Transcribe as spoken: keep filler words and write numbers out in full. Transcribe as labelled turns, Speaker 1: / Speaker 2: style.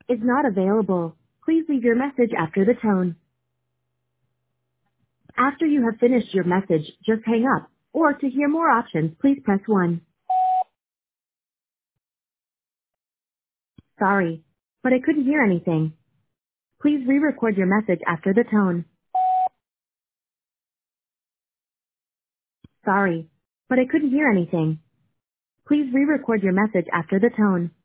Speaker 1: is not available. Please leave your message after the tone. After you have finished your message, just hang up. Or to hear more options, please press one. Sorry, but I couldn't hear anything. Please re-record your message after the tone. Sorry, but I couldn't hear anything. Please re-record your message after the tone.